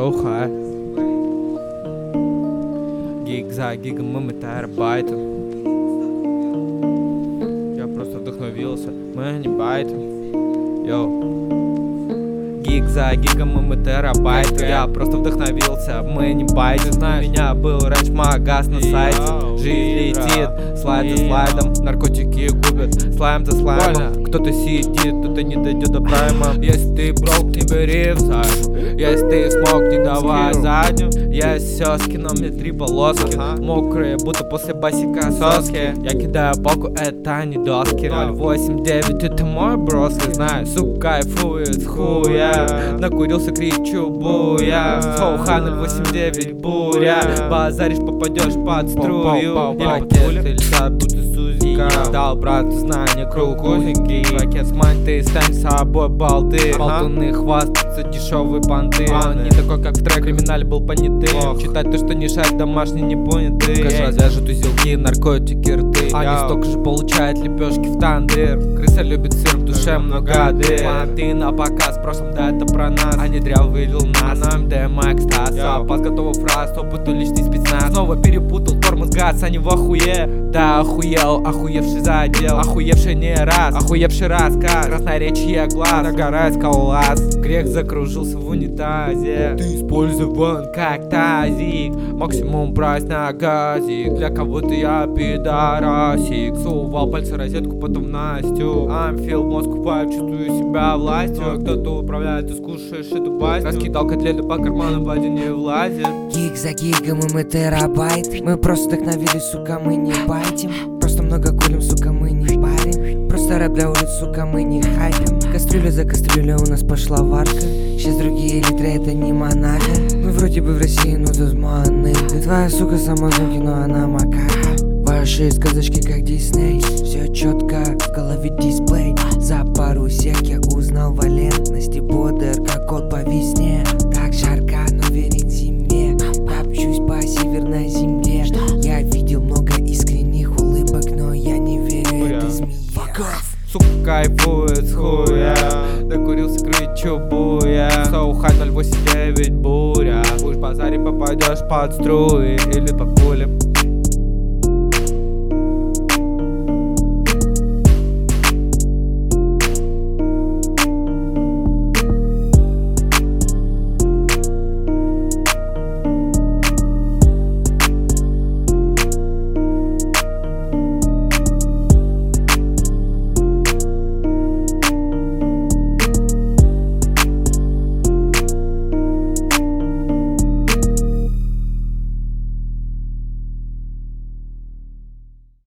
So high. Гиг за гигом мы терабайтом. Я просто вдохновился, мы не байтим. Йоу. Гиг за гигом мы терабайтом. Я просто вдохновился, мы не байтим. Знаешь, у меня был раньше магаз на сайте. Жизнь летит, слайд за слайдом. Наркотики губят, слайм за слаймом. Кто-то сидит, кто-то не дойдет до прайма. Если ты брок, не бери в сайт. Если ты смог, не давай заднюю. Я все скину, мне 3 полоски. Мокрые, будто после басика соски. Я кидаю палку, это не доски. 089, это мой броски. Знаю, сука кайфует с хуя. Накурился, кричу буя. Соуха 089, буря. Базаришь, попадешь под струю. И пакеты летят, будто сузика. Дал брату знания, круг узенький. Пакет с манты, стань с собой балды. Болтуны хвастаются, дешевые банды. Он не такой, как в трек, криминале был понятый. Читать то, что не шарит, домашний не понятый. Кэш развяжут узелки, наркотики, рты. Они столько же получают лепешки в тандыр. Крыса любит сыр, в душе много дыр. Фанаты на показ, в прошлом, да это про нас. Они дряв вылил нас, а нам ДМ экстаз. Запас готовых фраз, опыту личный спецназ. Снова перепутал тормоз, газ, они в охуе. Да охуел, охуевший задел. Охуевший не раз, охуевший рассказ. Красноречие глаз, загорает скалолаз. Грех закружился в унитазе. Ты использован как тазик. Максимум прайс на газик. Для кого-то я пидорасик. Сувал пальцы розетку, потом Настю. Амфил, мозг купаю, чувствую себя властью. Кто-то управляет, ты скушаешь эту бастю. Раскидал котлеты по карманам, в один не влазит. Гиг за гигом и мы терабайт. Мы просто вдохновились, сука, мы не байтим. Просто много курим, сука, мы не парим. Просто рэп для улиц, сука, мы не хайпим. Кастрюля за кастрюлей у нас пошла варка. Сейчас другие литры, это не Монако. Мы вроде бы в России, но тут маны. Ты твоя сука самозонки, но она макака. Ваши сказочки как Дисней. Все четко, в голове дисплей. За пару сек я узнал валентности. Бодр, как кот по весне. Так жарко, но верен зиме. Топчусь по северной земле. Я видел много искренних улыбок, но я не верю этой змее. Сука кайфует с хуя. Докурился, кричу буя. Соуха 089, буря. Будешь базарить, попадешь под струи или под пули.